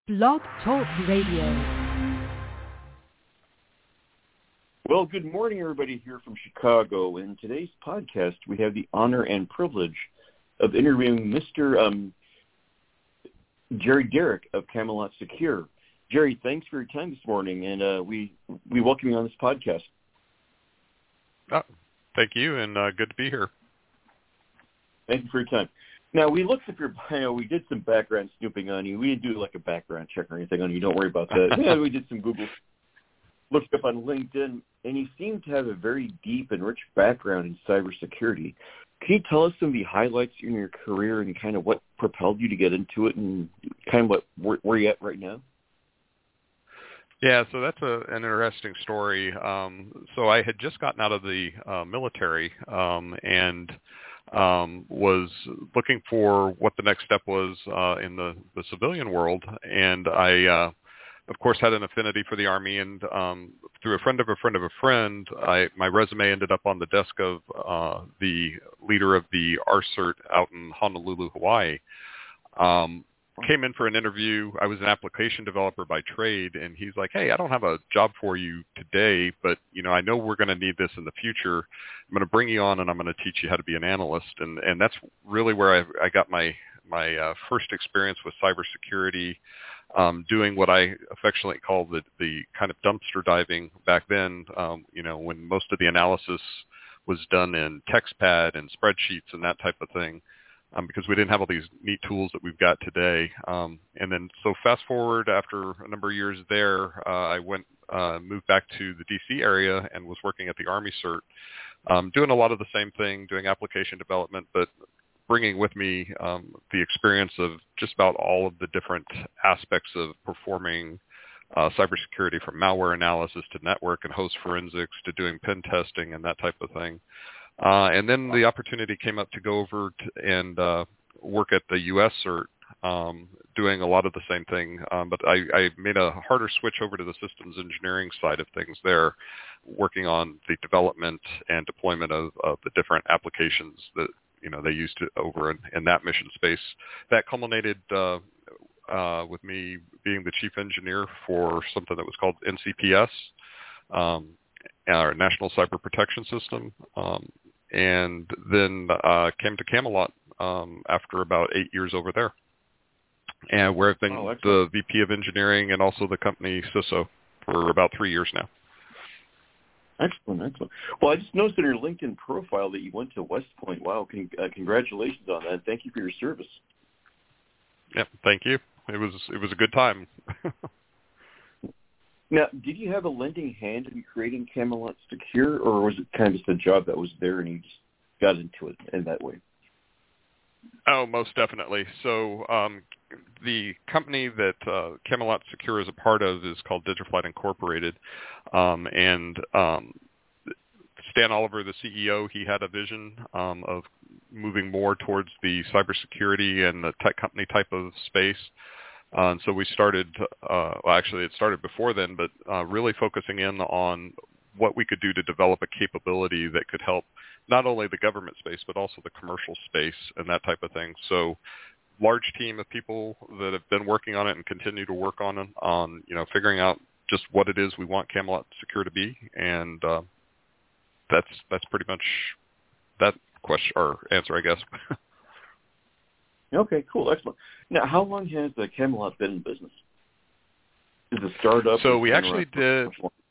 Blog Talk Radio. Well, good morning, everybody here from Chicago. In today's podcast, we have the honor and privilege of interviewing Mr. Jerry Derrick of Camelot Secure. Jerry, thanks for your time this morning, and we welcome you on this podcast. Oh, thank you, and good to be here. Thank you for your time. Now, we looked up your bio. We did some background snooping on you. We didn't do like a background check or anything on you. Don't worry about that. Yeah, we did some Google. Looked up on LinkedIn, and you seem to have a very deep and rich background in cybersecurity. Can you tell us some of the highlights in your career and kind of what propelled you to get into it and kind of where you're at right now? Yeah, so that's an interesting story. So I had just gotten out of the military and was looking for what the next step was in the civilian world. And I, of course, had an affinity for the Army. And through a friend of a friend of a friend, my resume ended up on the desk of the leader of the RCERT out in Honolulu, Hawaii. Came in for an interview. I was an application developer by trade, and he's like, "Hey, I don't have a job for you today, but I know we're going to need this in the future. I'm going to bring you on, and I'm going to teach you how to be an analyst." And that's really where I got my first experience with cybersecurity, doing what I affectionately call the kind of dumpster diving back then. When most of the analysis was done in TextPad and spreadsheets and that type of thing. Because we didn't have all these neat tools that we've got today. And then so fast forward after a number of years there, I moved back to the D.C. area and was working at the Army CERT, doing a lot of the same thing, doing application development, but bringing with me the experience of just about all of the different aspects of performing cybersecurity, from malware analysis to network and host forensics to doing pen testing and that type of thing. And then the opportunity came up to go over and work at the U.S. CERT, doing a lot of the same thing. But I made a harder switch over to the systems engineering side of things there, working on the development and deployment of the different applications that they used over in that mission space. That culminated with me being the chief engineer for something that was called NCPS, our National Cyber Protection System. And then came to Camelot after about 8 years over there, and where I've been the VP of engineering and also the company CISO for about 3 years now. Excellent. Well, I just noticed in your LinkedIn profile that you went to West Point. Wow, congratulations on that. Thank you for your service. Yeah, thank you. It was a good time. Now, did you have a lending hand in creating Camelot Secure, or was it kind of just a job that was there and you just got into it in that way? Oh, most definitely. So the company that Camelot Secure is a part of is called DigiFlight Incorporated. And Stan Oliver, the CEO, he had a vision of moving more towards the cybersecurity and the tech company type of space. And so we started, actually it started before then, but really focusing in on what we could do to develop a capability that could help not only the government space, but also the commercial space and that type of thing. So large team of people that have been working on it and continue to work on figuring out just what it is we want Camelot Secure to be. And that's pretty much that question or answer, I guess. Okay, cool, excellent. Now, how long has Camelot been in business? Is it a startup? So we actually did.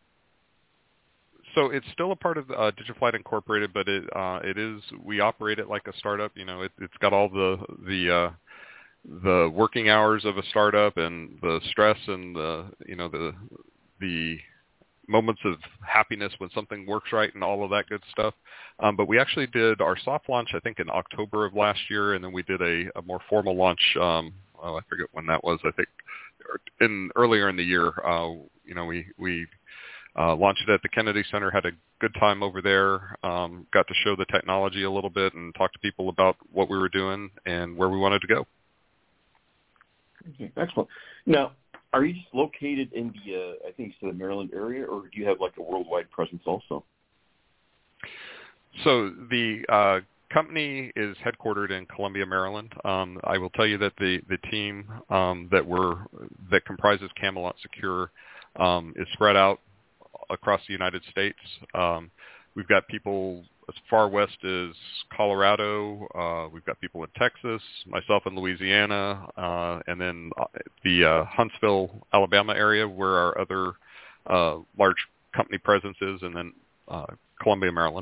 So it's still a part of DigiFlight Incorporated, but it is. We operate it like a startup. It's got all the working hours of a startup and the stress and the moments of happiness when something works right and all of that good stuff. But we actually did our soft launch, I think, in October of last year, and then we did a more formal launch. I forget when that was. I think earlier in the year. We launched it at the Kennedy Center, had a good time over there, got to show the technology a little bit and talk to people about what we were doing and where we wanted to go. Okay, excellent. Now, are you just located in I think you said the Maryland area, or do you have like a worldwide presence also? So the company is headquartered in Columbia, Maryland. I will tell you that the team that comprises Camelot Secure is spread out across the United States. We've got people as far west as Colorado. We've got people in Texas, myself in Louisiana, and then the Huntsville, Alabama area where our other large company presence is, and then Columbia, Maryland.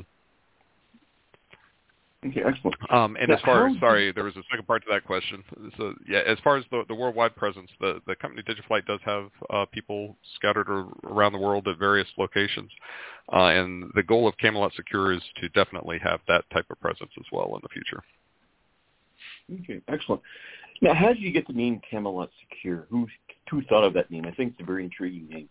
Okay, excellent. And as far as, sorry, there was a second part to that question. So, yeah, as far as the worldwide presence, the company DigiFlight does have people scattered around the world at various locations. And the goal of Camelot Secure is to definitely have that type of presence as well in the future. Okay, excellent. Now, how did you get the name Camelot Secure? Who thought of that name? I think it's a very intriguing name.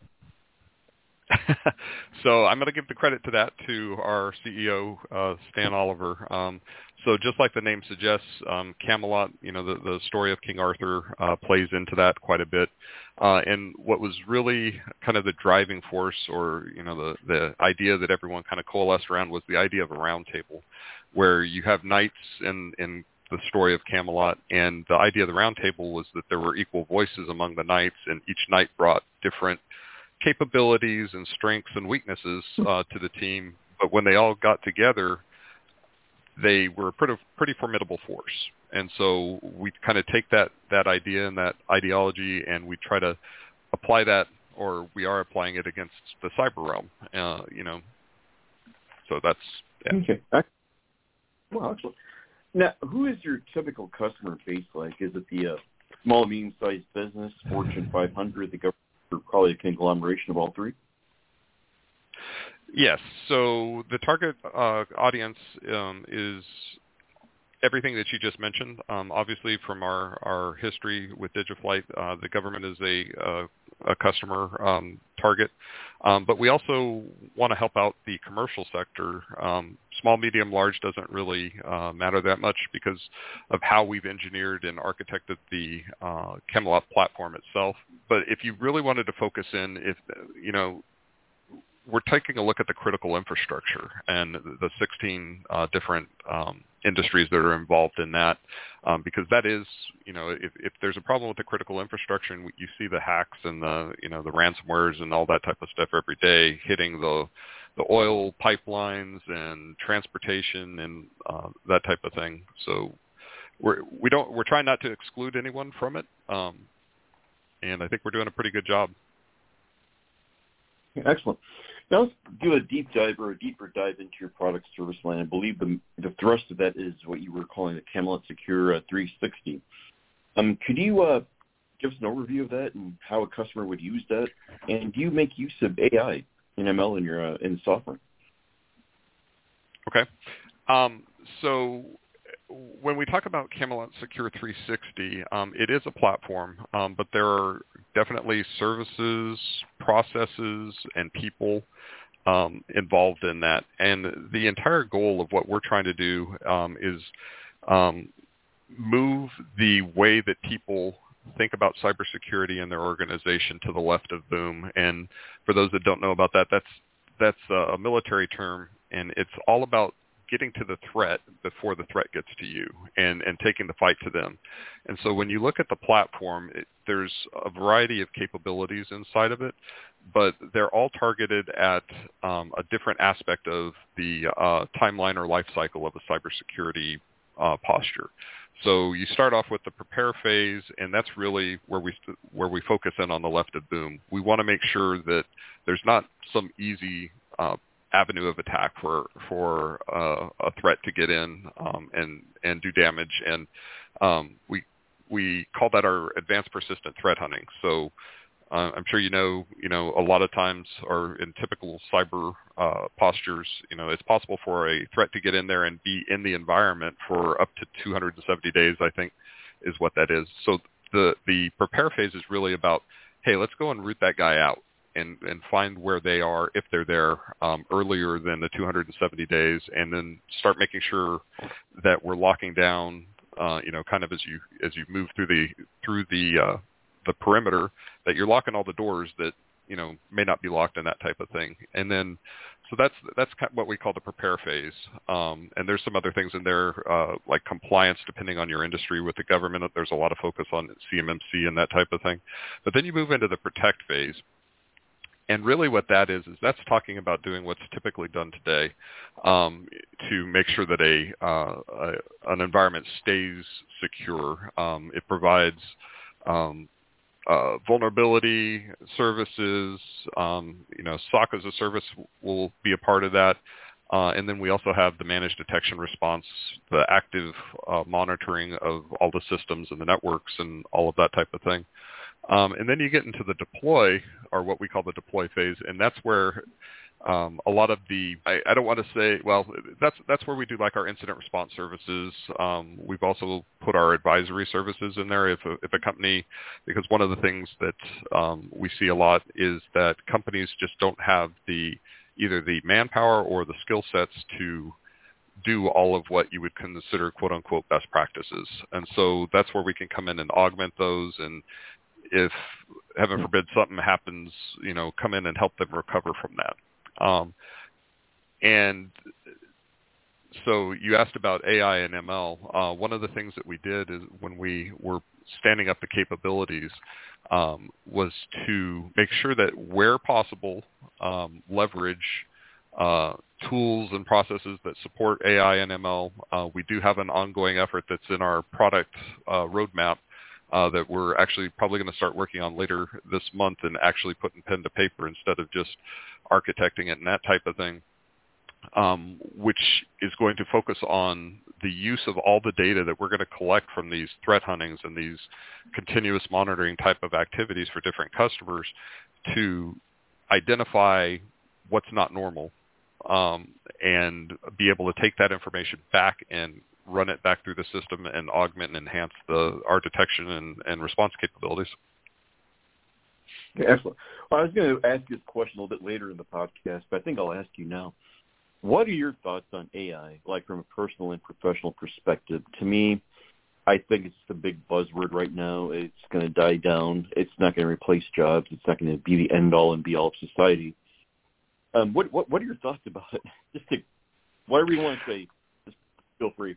So I'm going to give the credit to that to our CEO, Stan Oliver. So just like the name suggests, Camelot, the story of King Arthur plays into that quite a bit. And what was really kind of the driving force, or the idea that everyone kind of coalesced around, was the idea of a round table, where you have knights in the story of Camelot, and the idea of the round table was that there were equal voices among the knights, and each knight brought different capabilities and strengths and weaknesses to the team, but when they all got together, they were a pretty formidable force. And so we kind of take that idea and that ideology, and we try to apply that, or we are applying it against the cyber realm. So that's okay. Well, excellent. Now, who is your typical customer base like? Is it the small, medium-sized business, Fortune 500, the government? Or probably a conglomeration of all three? Yes. So the target audience is everything that you just mentioned. Obviously, from our history with DigiFlight, the government is a customer target. But we also want to help out the commercial sector. Small, medium, large doesn't really matter that much because of how we've engineered and architected the Camelot platform itself. But if you really wanted to focus in, we're taking a look at the critical infrastructure and the 16 different industries that are involved in that, because that is, if there's a problem with the critical infrastructure, and you see the hacks and the ransomwares and all that type of stuff every day hitting the oil pipelines and transportation and that type of thing. So we're trying not to exclude anyone from it, and I think we're doing a pretty good job. Excellent. Now let's do a deeper dive into your product service line. I believe the thrust of that is what you were calling the Camelot Secure 360. Could you give us an overview of that and how a customer would use that? And do you make use of AI and ML in the software? Okay. So when we talk about Camelot Secure 360, it is a platform, but there are definitely services, processes, and people involved in that. And the entire goal of what we're trying to do is move the way that people think about cybersecurity in their organization to the left of boom. And for those that don't know about that, that's a military term, and it's all about getting to the threat before the threat gets to you, and taking the fight to them. And so when you look at the platform, there's a variety of capabilities inside of it, but they're all targeted at a different aspect of the timeline or life cycle of a cybersecurity posture. So you start off with the prepare phase, and that's really where we focus in on the left of boom. We want to make sure that there's not some easy avenue of attack for a threat to get in and do damage, and we call that our advanced persistent threat hunting. So I'm sure a lot of times, or in typical cyber postures, it's possible for a threat to get in there and be in the environment for up to 270 days, I think, is what that is. So the prepare phase is really about, hey, let's go and root that guy out and find where they are, if they're there, earlier than the 270 days, and then start making sure that we're locking down, kind of as you move through the perimeter, that you're locking all the doors that may not be locked in, that type of thing. And then, so that's kind of what we call the prepare phase. And there's some other things in there, like compliance, depending on your industry with the government. There's a lot of focus on CMMC and that type of thing. But then you move into the protect phase. And really what that is that's talking about doing what's typically done today to make sure that an environment stays secure. It provides vulnerability services. SOC as a service will be a part of that. And then we also have the managed detection response, the active monitoring of all the systems and the networks and all of that type of thing. And then you get into the deploy, or what we call the deploy phase, and that's where a lot of I don't want to say, well, that's where we do like our incident response services. We've also put our advisory services in there if a company, because one of the things that we see a lot is that companies just don't have either the manpower or the skill sets to do all of what you would consider quote unquote best practices. And so that's where we can come in and augment those, and if heaven forbid something happens, come in and help them recover from that. And so you asked about AI and ML. One of the things that we did is when we were standing up the capabilities was to make sure that where possible, leverage tools and processes that support AI and ML. We do have an ongoing effort that's in our product roadmap that we're actually probably going to start working on later this month and actually putting pen to paper instead of just architecting it and that type of thing, which is going to focus on the use of all the data that we're going to collect from these threat huntings and these continuous monitoring type of activities for different customers to identify what's not normal and be able to take that information back and run it back through the system and augment and enhance our detection and response capabilities. Okay, excellent. Well, I was going to ask you this question a little bit later in the podcast, but I think I'll ask you now. What are your thoughts on AI, like from a personal and professional perspective? To me, I think it's the big buzzword right now. It's going to die down. It's not going to replace jobs. It's not going to be the end-all and be-all of society. What are your thoughts about it? Just whatever you want to say. Feel free.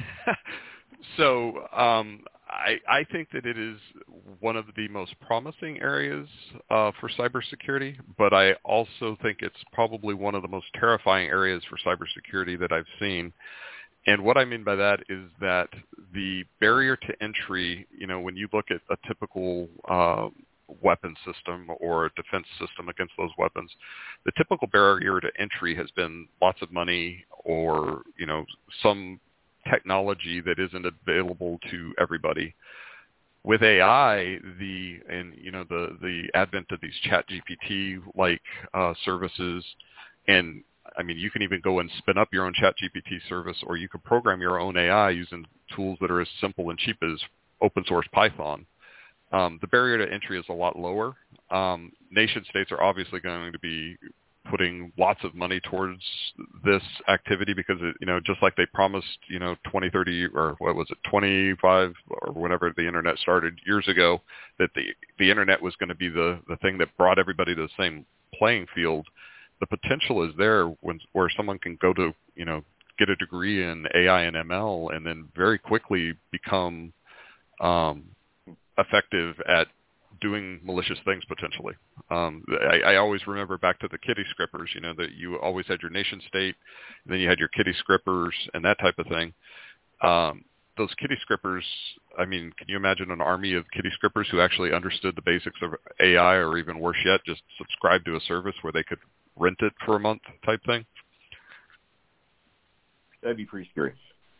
So I think that it is one of the most promising areas for cybersecurity, but I also think it's probably one of the most terrifying areas for cybersecurity that I've seen. And what I mean by that is that the barrier to entry, when you look at a typical weapon system or a defense system against those weapons, the typical barrier to entry has been lots of money or, some technology that isn't available to everybody. With AI, the advent of these ChatGPT like services, and I mean, you can even go and spin up your own ChatGPT service, or you can program your own AI using tools that are as simple and cheap as open source Python. The barrier to entry is a lot lower. Nation states are obviously going to be putting lots of money towards this activity because, just like they promised, 20, 30, or what was it, 25, or whenever the internet started years ago, that the internet was going to be the thing that brought everybody to the same playing field. The potential is there where someone can go to, get a degree in AI and ML and then very quickly become effective at doing malicious things potentially. I always remember back to the kitty scrippers, that you always had your nation state, and then you had your kitty scrippers and that type of thing. Those kitty scrippers, I mean, can you imagine an army of kitty scrippers who actually understood the basics of AI, or even worse yet, just subscribe to a service where they could rent it for a month type thing? That'd be pretty scary.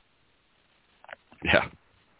Yeah.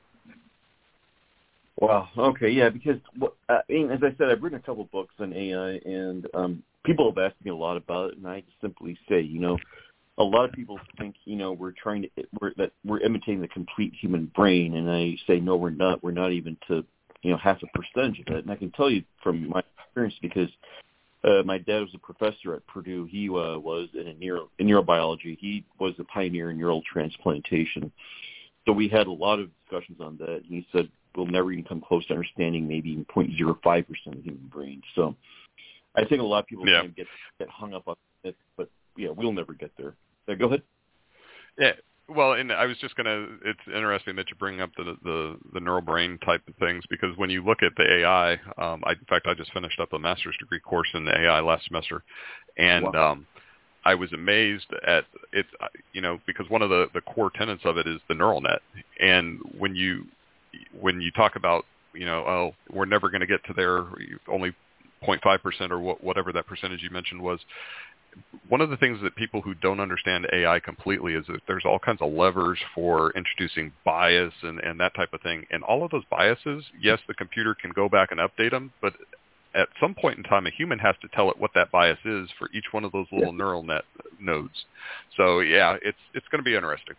Wow. Okay. Yeah. Because as I said, I've written a couple of books on AI, and people have asked me a lot about it, and I simply say, a lot of people think, we're imitating the complete human brain, and I say, no, we're not. We're not even to, half a percentage of it. And I can tell you from my experience, because my dad was a professor at Purdue. He was in neurobiology. He was a pioneer in neural transplantation. So we had a lot of discussions on that, and he said we'll never even come close to understanding maybe even 0.05% of the human brain. So I think a lot of people kind of get hung up on it, but yeah, we'll never get there. Go ahead. Yeah. Well, and I was just it's interesting that you bring up the neural brain type of things, because when you look at the AI, in fact, I just finished up a master's degree course in AI last semester, and wow. I was amazed at it, because one of the core tenets of it is the neural net. And when you talk about, we're never going to get to there, only 0.5% or whatever that percentage you mentioned was, one of the things that people who don't understand AI completely is that there's all kinds of levers for introducing bias and that type of thing. And all of those biases, yes, the computer can go back and update them, but at some point in time, a human has to tell it what that bias is for each one of those little neural net nodes. So, yeah, it's going to be interesting.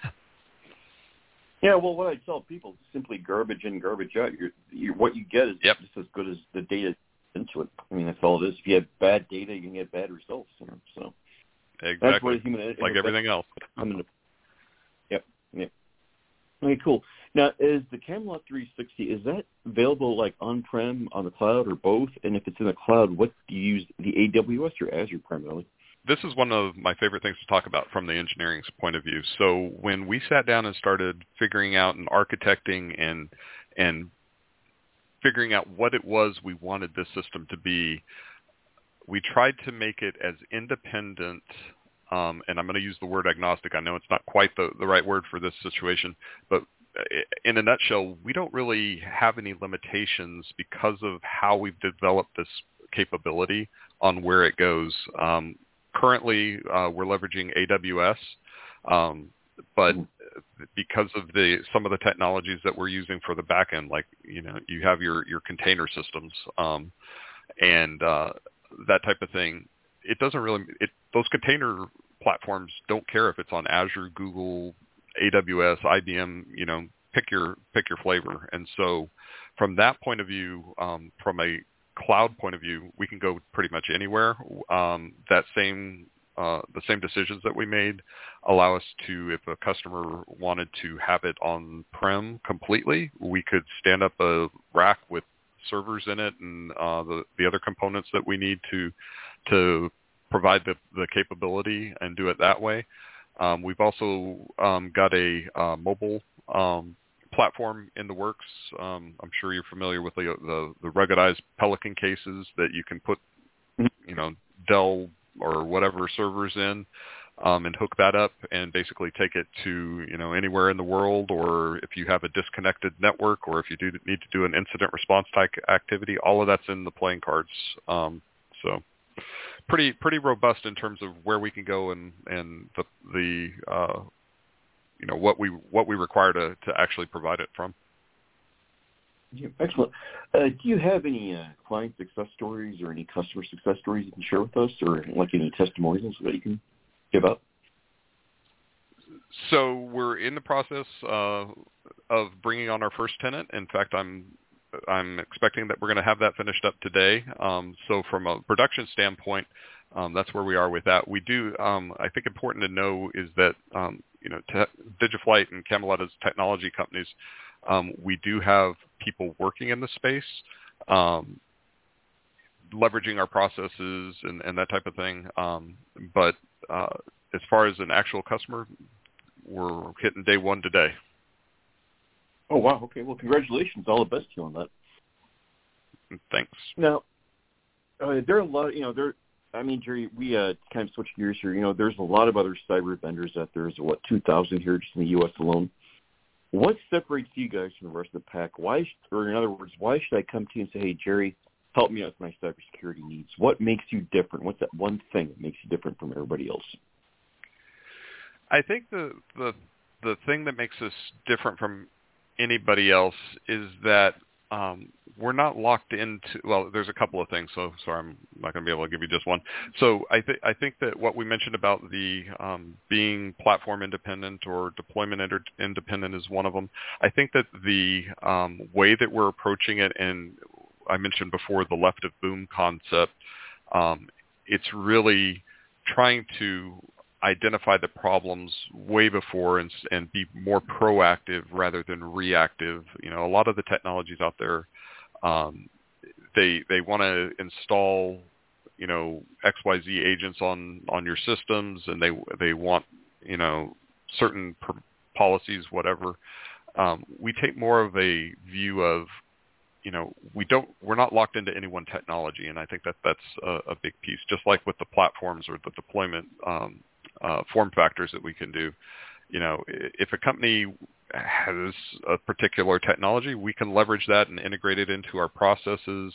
Yeah, well, what I tell people is simply garbage in, garbage out. What you get is just as good as the data into it. I mean, that's all it is. If you have bad data, you can get bad results. So exactly, that's what a human, like everything else. Yep. Okay, cool. Now, is the Camelot 360, is that available like on-prem, on the cloud, or both? And if it's in the cloud, what do you use, the AWS or Azure primarily? This is one of my favorite things to talk about from the engineering point of view. So when we sat down and started figuring out and architecting and figuring out what it was we wanted this system to be, we tried to make it as independent, and I'm going to use the word agnostic. I know it's not quite the right word for this situation, but in a nutshell, we don't really have any limitations because of how we've developed this capability on where it goes. Currently, we're leveraging AWS, but because of some of the technologies that we're using for the back end, like, you have your container systems and that type of thing, it doesn't really, those container platforms don't care if it's on Azure, Google, AWS, IBM, pick your flavor. And so from that point of view, from a cloud point of view, we can go pretty much anywhere. The same decisions that we made allow us to, if a customer wanted to have it on-prem completely, we could stand up a rack with servers in it and the other components that we need to provide the capability and do it that way. We've also got a mobile platform in the works. I'm sure you're familiar with the ruggedized Pelican cases that you can put, Dell or whatever servers in, and hook that up and basically take it to, anywhere in the world, or if you have a disconnected network, or if you do need to do an incident response type activity, all of that's in the playing cards. So pretty robust in terms of where we can go and the what we require to actually provide it from. Yeah, excellent. Do you have any client success stories or any customer success stories you can share with us, or like any testimonials that you can give up? So we're in the process of bringing on our first tenant. In fact, I'm expecting that we're going to have that finished up today. So from a production standpoint, that's where we are with that. We do, I think important to know is that, DigiFlight and Camelot as technology companies, we do have people working in the space, leveraging our processes and that type of thing. But as far as an actual customer, we're hitting day one today. Oh, wow. Okay. Well, congratulations. All the best to you on that. Thanks. Now, there are a lot, Jerry, we kind of switch gears here. There's a lot of other cyber vendors out there. There's, 2,000 here just in the U.S. alone. What separates you guys from the rest of the pack? In other words, why should I come to you and say, hey, Jerry, help me out with my cybersecurity needs? What makes you different? What's that one thing that makes you different from everybody else? I think the thing that makes us different from anybody else is that we're not locked into, well, there's a couple of things, so sorry, I'm not going to be able to give you just one. So I think that what we mentioned about the being platform independent or deployment independent is one of them. I think that the way that we're approaching it, and I mentioned before the left of boom concept, it's really trying to identify the problems way before and be more proactive rather than reactive. A lot of the technologies out there, they want to install XYZ agents on your systems, and they want, certain policies, whatever. We take more of a view of, we're not locked into any one technology, and I think that's a big piece. Just like with the platforms or the deployment form factors that we can do. If a company has a particular technology, we can leverage that and integrate it into our processes.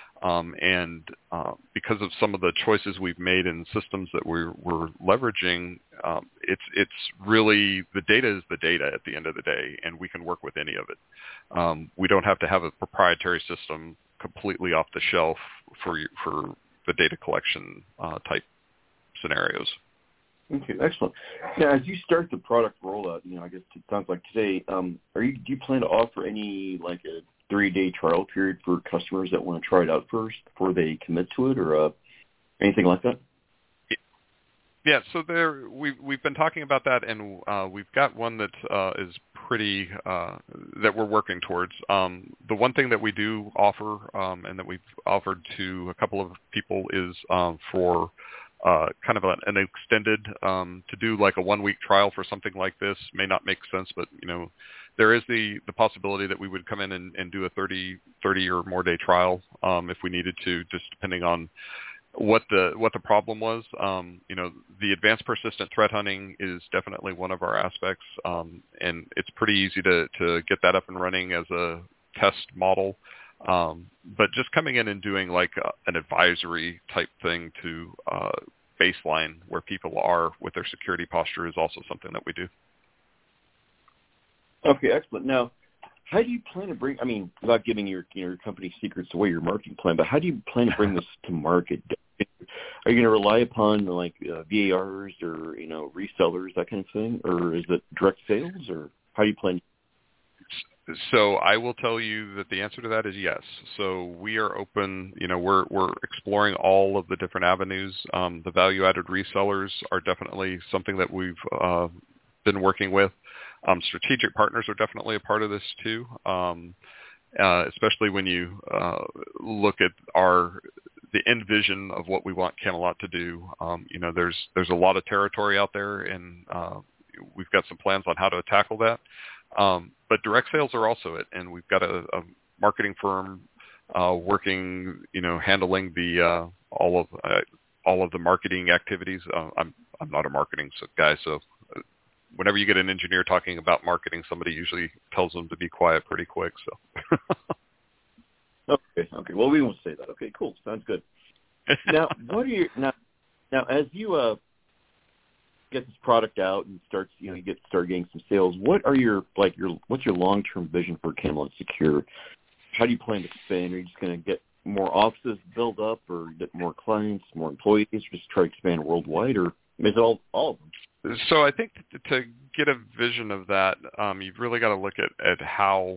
Because of some of the choices we've made in systems that we're leveraging, it's really, the data is the data at the end of the day, and we can work with any of it. We don't have to have a proprietary system completely off the shelf for the data collection type scenarios. Okay, excellent. Now, as you start the product rollout, I guess it sounds like today, do you plan to offer any, like a 3-day trial period for customers that want to try it out first before they commit to it, or anything like that? Yeah, so we've been talking about that, and we've got one that is pretty that we're working towards. The one thing that we do offer, and that we've offered to a couple of people, is for kind of an extended, to do like a 1-week trial for something like this. May not make sense, but there is the possibility that we would come in and do a 30 or more day trial if we needed to, just depending on what the problem was. The advanced persistent threat hunting is definitely one of our aspects, and it's pretty easy to get that up and running as a test model. But just coming in and doing like an advisory type thing to baseline where people are with their security posture is also something that we do. Okay, excellent. Now, how do you plan to bring, without giving your company secrets away, your marketing plan, but how do you plan to bring this to market? Are you going to rely upon like VARs or, resellers, that kind of thing? Or is it direct sales, or how do you plan? So I will tell you that the answer to that is yes. So we are open, we're exploring all of the different avenues. The value-added resellers are definitely something that we've been working with. Strategic partners are definitely a part of this too, especially when you look at the end vision of what we want Camelot to do. There's a lot of territory out there, and we've got some plans on how to tackle that. But direct sales are also it, and we've got a marketing firm working, handling the all of the marketing activities. I'm not a marketing guy, so whenever you get an engineer talking about marketing, somebody usually tells them to be quiet pretty quick. So. Okay. Well, we won't say that. Okay, cool. Sounds good. Now, what are your now as you get this product out and start getting some sales? What are what's your long-term vision for Camelot Secure? How do you plan to expand? Are you just going to get more offices built up, or get more clients, more employees, just try to expand worldwide, or is it all of them? So I think to get a vision of that, you've really got to look at how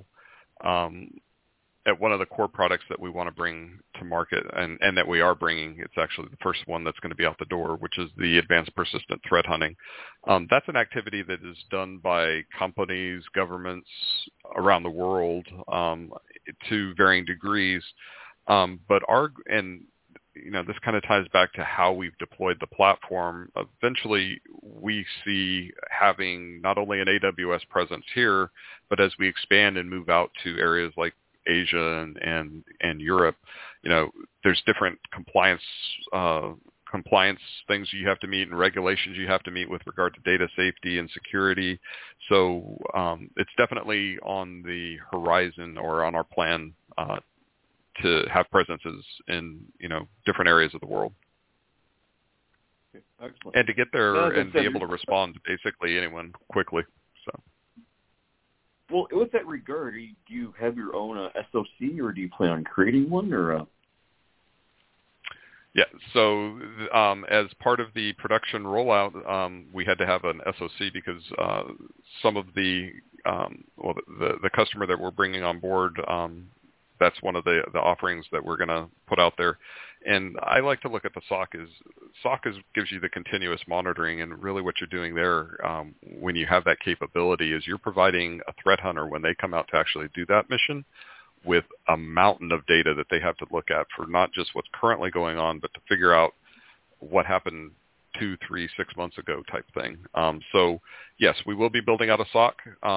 at one of the core products that we want to bring to market, and that we are bringing. It's actually the first one that's going to be out the door, which is the advanced persistent threat hunting. That's an activity that is done by companies, governments around the world to varying degrees. But this kind of ties back to how we've deployed the platform. Eventually, we see having not only an AWS presence here, but as we expand and move out to areas like Asia and Europe, there's different compliance things you have to meet and regulations you have to meet with regard to data safety and security. So it's definitely on the horizon, or on our plan to have presences in different areas of the world. Okay, excellent. And to get there and be able to respond to basically anyone quickly. So. Well, with that regard, do you have your own SOC, or do you plan on creating one, or? Yeah. So as part of the production rollout, we had to have an SOC because some of the customer that we're bringing on board, that's one of the offerings that we're going to put out there. And I like to look at the SOC gives you the continuous monitoring, and really what you're doing there when you have that capability is you're providing a threat hunter when they come out to actually do that mission with a mountain of data that they have to look at for not just what's currently going on, but to figure out what happened 2, 3, 6 months ago type thing. So yes, we will be building out a SOC.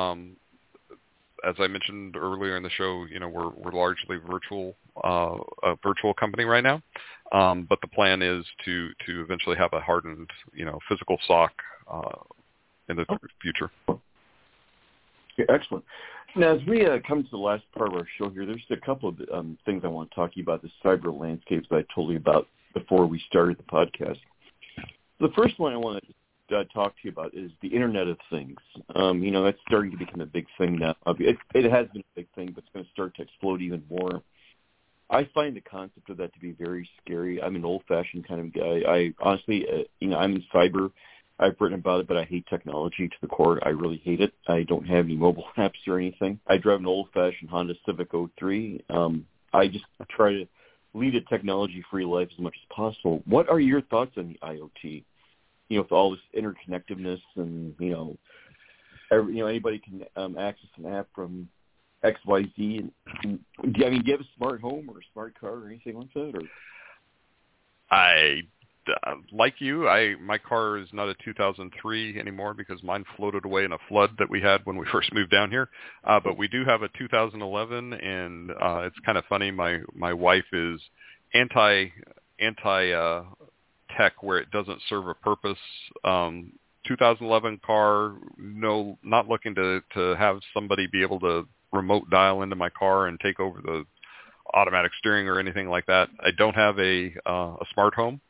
As I mentioned earlier in the show, we're largely a virtual company right now. But the plan is to eventually have a hardened, physical SOC in the future. Okay, excellent. Now, as we come to the last part of our show here, there's a couple of things I want to talk to you about, the cyber landscapes that I told you about before we started the podcast. The first one I want to talk to you about is the Internet of Things. That's starting to become a big thing now. It has been a big thing, but it's going to start to explode even more. I find the concept of that to be very scary. I'm an old-fashioned kind of guy. I honestly, I'm in cyber. I've written about it, but I hate technology to the core. I really hate it. I don't have any mobile apps or anything. I drive an old-fashioned Honda Civic 03. I just try to lead a technology-free life as much as possible. What are your thoughts on the IoT? With all this interconnectedness and, anybody can access an app from XYZ. And, do you have a smart home or a smart car or anything like that? Or? Like you, my car is not a 2003 anymore because mine floated away in a flood that we had when we first moved down here. But we do have a 2011, and it's kind of funny. My wife is anti tech where it doesn't serve a purpose. 2011 car, no, not looking to have somebody be able to remote dial into my car and take over the automatic steering or anything like that. I don't have a smart home.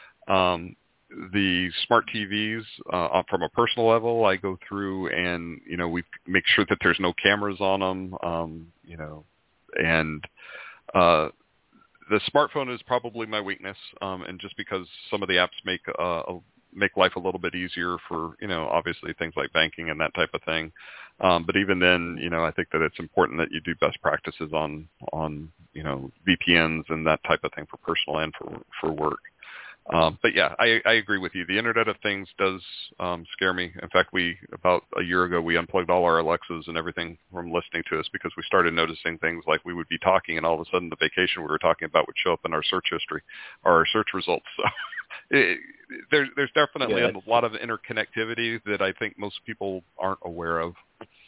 The smart TVs, from a personal level, I go through and, we make sure that there's no cameras on them, and the smartphone is probably my weakness, and just because some of the apps make life a little bit easier for, obviously things like banking and that type of thing. But even then, I think that it's important that you do best practices on VPNs and that type of thing for personal and for work. But yeah, I agree with you. The Internet of Things does scare me. In fact, about a year ago, we unplugged all our Alexas and everything from listening to us because we started noticing things like we would be talking and all of a sudden the vacation we were talking about would show up in our search history or our search results. So there's definitely a lot of interconnectivity that I think most people aren't aware of.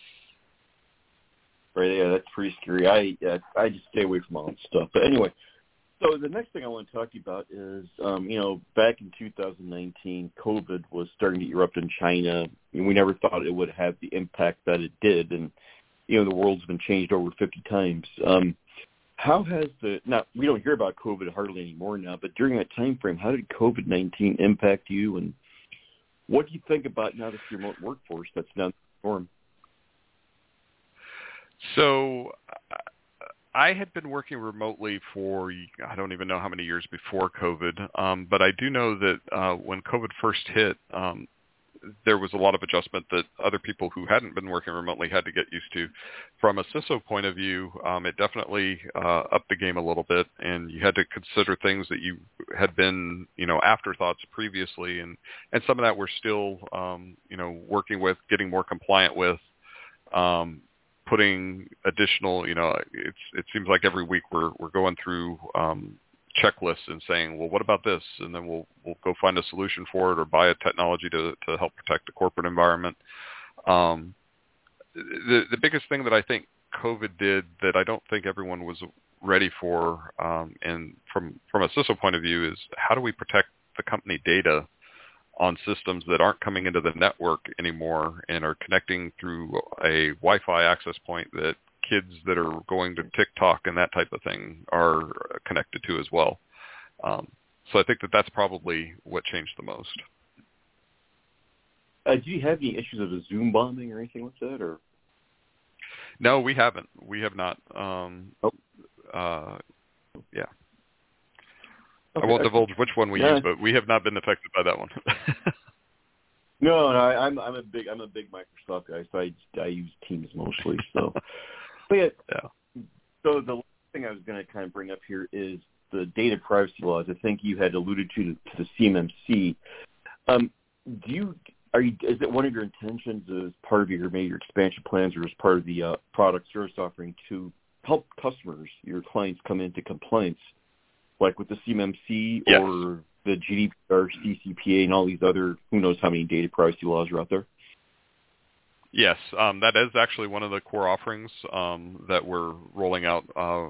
Right, yeah, that's pretty scary. I just stay away from all that stuff. But anyway, so the next thing I want to talk to you about is, back in 2019, COVID was starting to erupt in China. We never thought it would have the impact that it did, and the world's been changed over 50 times. How has we don't hear about COVID hardly anymore now, but during that time frame, how did COVID-19 impact you, and what do you think about now this remote workforce that's now the norm? So I had been working remotely for, I don't even know how many years before COVID, but I do know that when COVID first hit, there was a lot of adjustment that other people who hadn't been working remotely had to get used to. From a CISO point of view, it definitely upped the game a little bit, and you had to consider things that you had been, afterthoughts previously, and some of that we're still, working with, getting more compliant with, putting additional, it seems like every week we're going through checklists and saying, well, what about this? And then we'll go find a solution for it or buy a technology to help protect the corporate environment. The biggest thing that I think COVID did that I don't think everyone was ready for, and from a CISO point of view, is how do we protect the company data on systems that aren't coming into the network anymore and are connecting through a Wi-Fi access point that kids that are going to TikTok and that type of thing are connected to as well. So I think that that's probably what changed the most. Do you have any issues of a Zoom bombing or anything like that? Or no, we haven't. We have not. Yeah. Okay, I won't divulge which one we use, but we have not been affected by that one. No, I'm a big Microsoft guy, so I use Teams mostly. So, but yeah. So the last thing I was going to kind of bring up here is the data privacy laws. I think you had alluded to the CMMC. Is it one of your intentions as part of your expansion plans or as part of the product service offering to help customers, your clients, come into compliance, like with the CMMC Yes. or the GDPR, CCPA, and all these other, who knows how many data privacy laws are out there? Yes, that is actually one of the core offerings that we're rolling out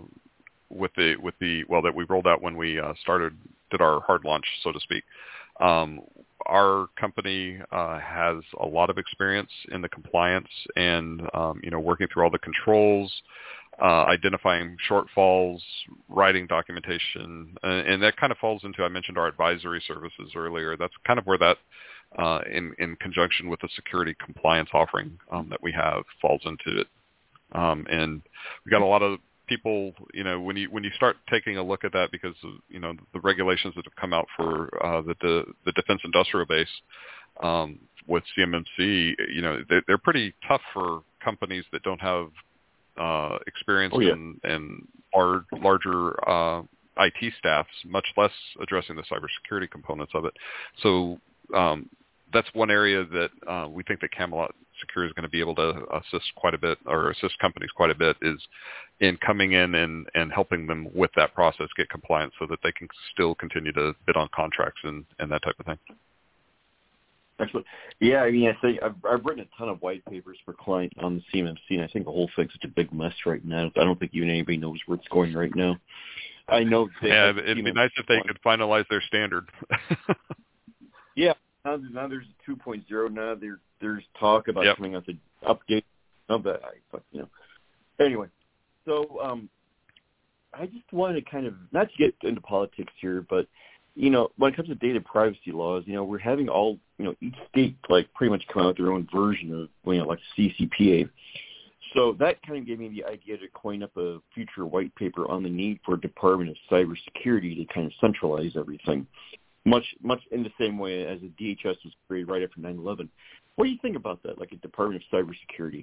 that we rolled out when we did our hard launch, so to speak. Our company has a lot of experience in the compliance and working through all the controls, identifying shortfalls, writing documentation, and that kind of falls into, I mentioned our advisory services earlier. That's kind of where that, in conjunction with the security compliance offering that we have, falls into it. And we got a lot of people, when you start taking a look at that, because the regulations that have come out for the defense industrial base with CMMC, they're pretty tough for companies that don't have experience and larger IT staffs, much less addressing the cybersecurity components of it. So that's one area that we think that Camelot Secure is going to be able to assist companies quite a bit, is in coming in and helping them with that process, get compliance so that they can still continue to bid on contracts and that type of thing. Excellent. Yeah, I mean, I think I've written a ton of white papers for clients on the CMMC, and I think the whole thing's such a big mess right now. I don't think even anybody knows where it's going right now. I know. It'd be nice if they could finalize their standard. Yeah. Now there's a 2.0. Now there's talk about coming out the update of that. Anyway, so I just wanted to kind of, not to get into politics here, but when it comes to data privacy laws, we're having each state like pretty much come out with their own version of like CCPA. So that kind of gave me the idea to coin up a future white paper on the need for a Department of Cybersecurity to kind of centralize everything. Much in the same way as the DHS was created right after 9/11. What do you think about that, like a Department of Cybersecurity?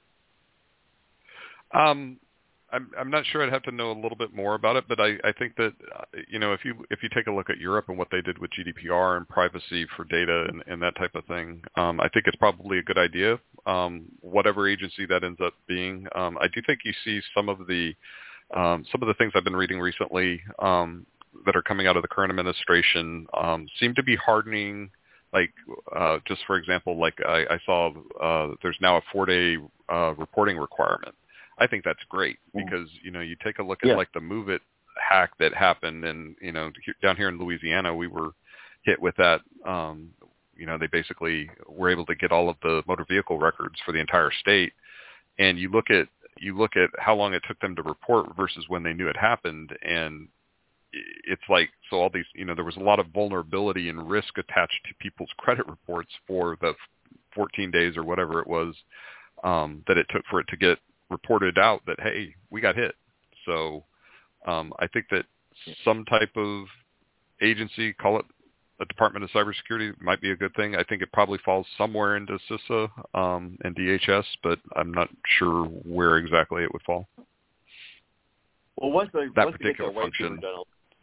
I'm not sure. I'd have to know a little bit more about it, but I think that if you take a look at Europe and what they did with GDPR and privacy for data and that type of thing, I think it's probably a good idea. Whatever agency that ends up being, I do think you see some of the things I've been reading recently that are coming out of the current administration seem to be hardening. Like, just for example, like I saw there's now a 4-day reporting requirement. I think that's great because, you take a look at like the Move It hack that happened, and, down here in Louisiana, we were hit with that. They basically were able to get all of the motor vehicle records for the entire state. And you look at how long it took them to report versus when they knew it happened. And it's like, so all these, there was a lot of vulnerability and risk attached to people's credit reports for the 14 days or whatever it was that it took for it to get reported out that, hey, we got hit. So I think that some type of agency, call it a Department of Cybersecurity, might be a good thing. I think it probably falls somewhere into CISA and DHS, but I'm not sure where exactly it would fall. Well, once I get that white paper done,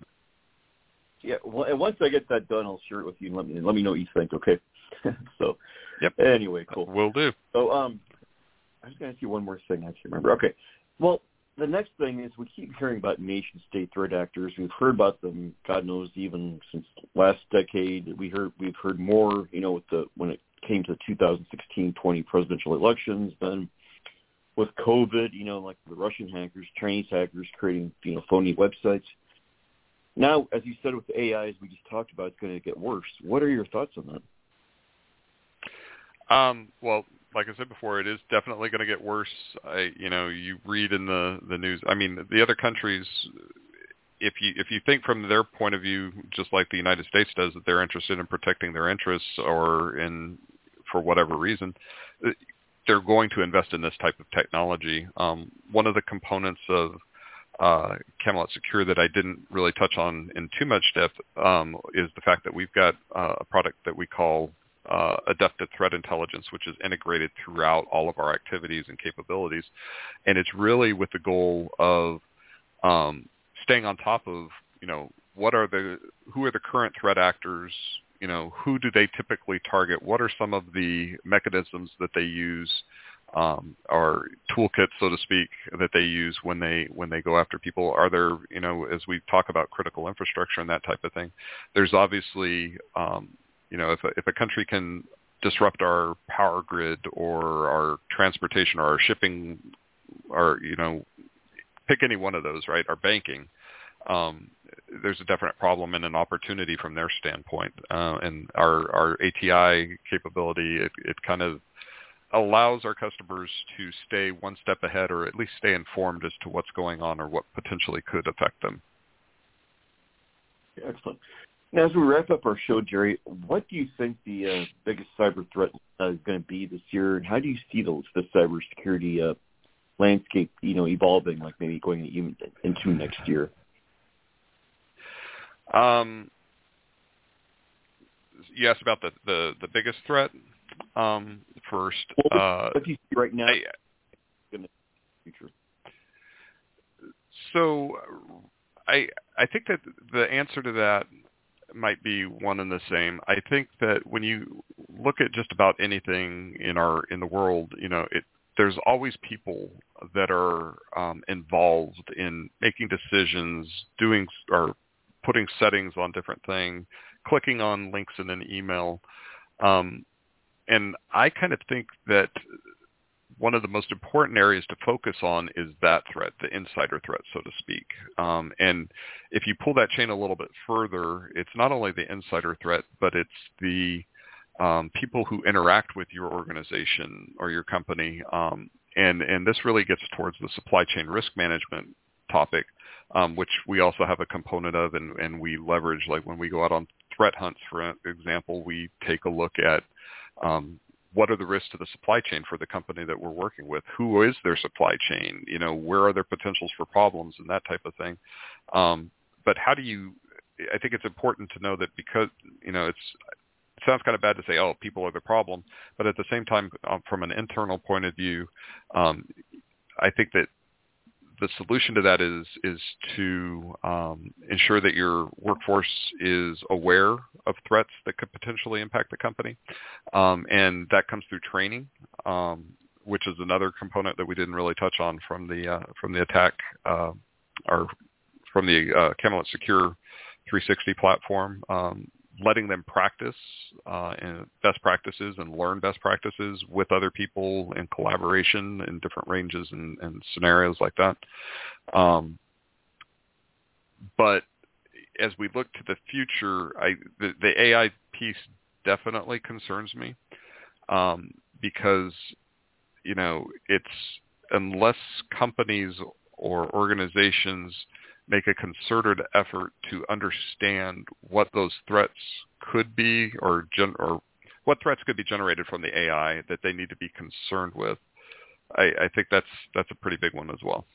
once I get that done, I'll share it with you and let me know what you think. Okay. So. Yep. Anyway, cool. Will do. So I was going to ask you one more thing. I can't remember. Okay. Well, the next thing is we keep hearing about nation-state threat actors. We've heard about them, God knows, even since last decade. We've heard more, when it came to the 2016-20 presidential elections. Then with COVID, like the Russian hackers, Chinese hackers creating, phony websites. Now, as you said with the AI, as we just talked about, it's going to get worse. What are your thoughts on that? Well, like I said before, it is definitely going to get worse. You read in the news. I mean, the other countries, if you think from their point of view, just like the United States does, that they're interested in protecting their interests or for whatever reason, they're going to invest in this type of technology. One of the components of Camelot Secure that I didn't really touch on in too much depth is the fact that we've got a product that we call Adaptive Threat Intelligence, which is integrated throughout all of our activities and capabilities. And it's really with the goal of staying on top of, who are the current threat actors, who do they typically target, what are some of the mechanisms that they use, or toolkits, so to speak, that they use when they go after people? Are there, as we talk about critical infrastructure and that type of thing, there's obviously, if a country can disrupt our power grid or our transportation or our shipping, or pick any one of those, right? Our banking. There's a definite problem and an opportunity from their standpoint, and our ATI capability. It kind of allows our customers to stay one step ahead, or at least stay informed as to what's going on or what potentially could affect them. Excellent. Now, as we wrap up our show, Jerry, what do you think the biggest cyber threat is going to be this year, and how do you see the cybersecurity landscape, evolving, like maybe going even into next year? You asked about the biggest threat first. What do you see right now in the future? So I think that the answer to that might be one and the same. I think that when you look at just about anything in the world, there's always people that are involved in making decisions, doing or putting settings on different things, clicking on links in an email. And I kind of think that one of the most important areas to focus on is that threat, the insider threat, so to speak. And if you pull that chain a little bit further, it's not only the insider threat, but it's the people who interact with your organization or your company. And this really gets towards the supply chain risk management topic, which we also have a component of, and we leverage. Like when we go out on threat hunts, for example, we take a look at what are the risks to the supply chain for the company that we're working with? Who is their supply chain? Where are their potentials for problems and that type of thing? But I think it's important to know that, because, it sounds kind of bad to say, oh, people are the problem. But at the same time, from an internal point of view, I think that the solution to that is to ensure that your workforce is aware of threats that could potentially impact the company, and that comes through training, which is another component that we didn't really touch on from the attack, or from the Camelot Secure 360 platform. Letting them practice in best practices and learn best practices with other people in collaboration in different ranges and scenarios like that. But as we look to the future, the AI piece definitely concerns me, because, it's, unless companies or organizations make a concerted effort to understand what those threats could be, or what threats could be generated from the AI that they need to be concerned with. I think that's a pretty big one as well.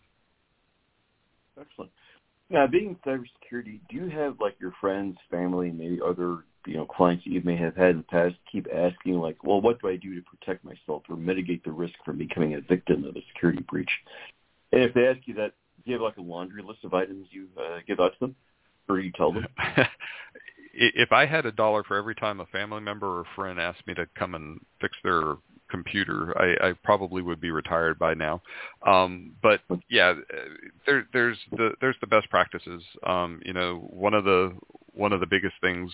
Excellent. Now, being in cybersecurity, do you have your friends, family, maybe other clients that you may have had in the past keep asking well, what do I do to protect myself or mitigate the risk from becoming a victim of a security breach? And if they ask you that, do you have a laundry list of items you give out to them, or you tell them? If I had $1 for every time a family member or a friend asked me to come and fix their computer, I probably would be retired by now. But yeah, there's the best practices. One of the biggest things,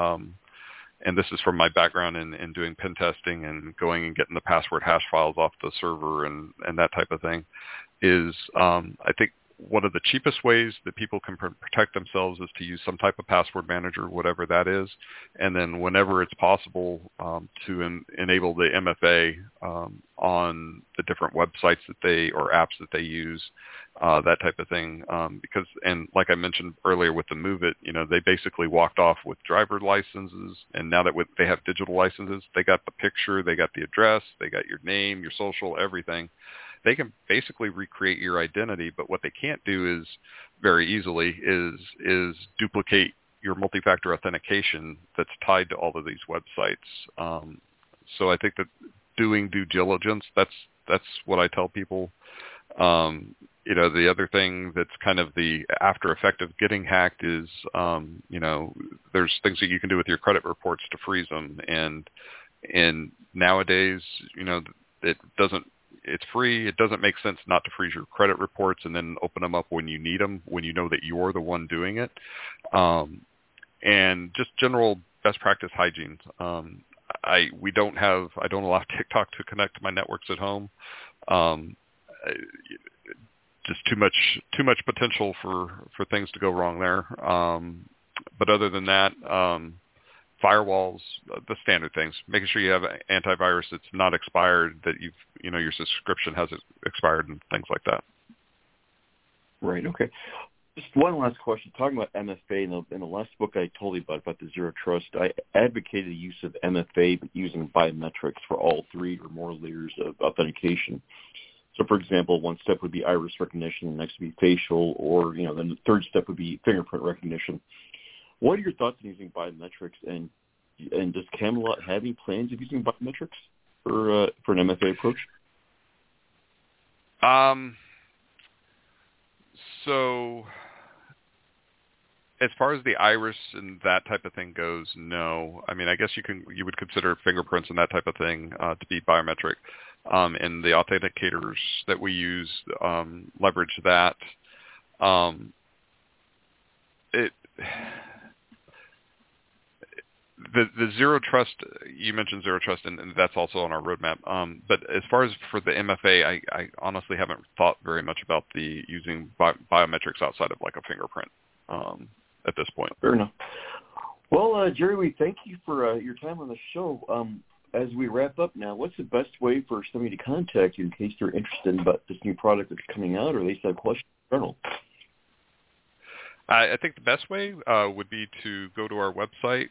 and this is from my background in doing pen testing and going and getting the password hash files off the server and that type of thing, is I think one of the cheapest ways that people can protect themselves is to use some type of password manager, whatever that is, and then whenever it's possible to enable the MFA on the different websites or apps that they use, that type of thing. Because, and like I mentioned earlier with the MOVEit, they basically walked off with driver licenses, and now that they have digital licenses, they got the picture, they got the address, they got your name, your social, everything. They can basically recreate your identity, but what they can't do is very easily is duplicate your multi-factor authentication that's tied to all of these websites. So I think that doing due diligence, that's what I tell people. The other thing that's kind of the after effect of getting hacked is, there's things that you can do with your credit reports to freeze them. And nowadays, It's free. It doesn't make sense not to freeze your credit reports and then open them up when you need them, when you know that you're the one doing it. And just general best practice hygiene. I don't allow TikTok to connect to my networks at home. Just too much potential for things to go wrong there. But other than that, firewalls, the standard things, making sure you have antivirus that's not expired, that your subscription hasn't expired, and things like that. Right. Okay. Just one last question. Talking about MFA, in the last book I told you about the Zero Trust, I advocated the use of MFA, but using biometrics for all 3 or more layers of authentication. So, for example, one step would be iris recognition, the next would be facial, or then the third step would be fingerprint recognition. What are your thoughts on using biometrics, and does Camelot have any plans of using biometrics for an MFA approach? So, as far as the iris and that type of thing goes, no. I mean, I guess you would consider fingerprints and that type of thing to be biometric, and the authenticators that we use leverage that. The Zero Trust, you mentioned Zero Trust, and that's also on our roadmap. But as far as for the MFA, I honestly haven't thought very much about using biometrics outside of like a fingerprint at this point. Fair enough. Well, Jerry, we thank you for your time on the show. As we wrap up now, what's the best way for somebody to contact you in case they're interested about this new product that's coming out, or they have questions in general? I think the best way would be to go to our website,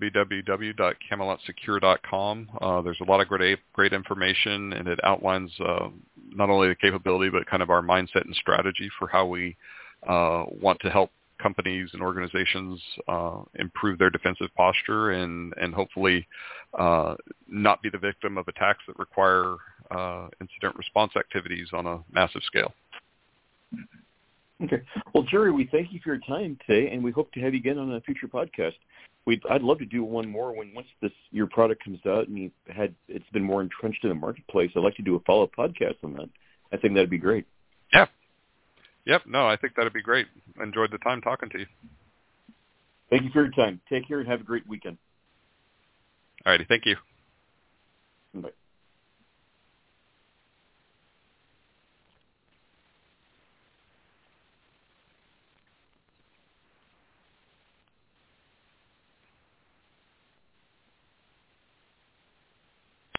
www.camelotsecure.com. There's a lot of great information, and it outlines not only the capability, but kind of our mindset and strategy for how we want to help companies and organizations improve their defensive posture and hopefully not be the victim of attacks that require incident response activities on a massive scale. Okay. Well, Jerry, we thank you for your time today, and we hope to have you again on a future podcast. I'd love to do one more once your product comes out and it's been more entrenched in the marketplace. I'd like to do a follow-up podcast on that. I think that'd be great. Yeah. Yep. No, I think that'd be great. Enjoyed the time talking to you. Thank you for your time. Take care and have a great weekend. All righty. Thank you. Bye.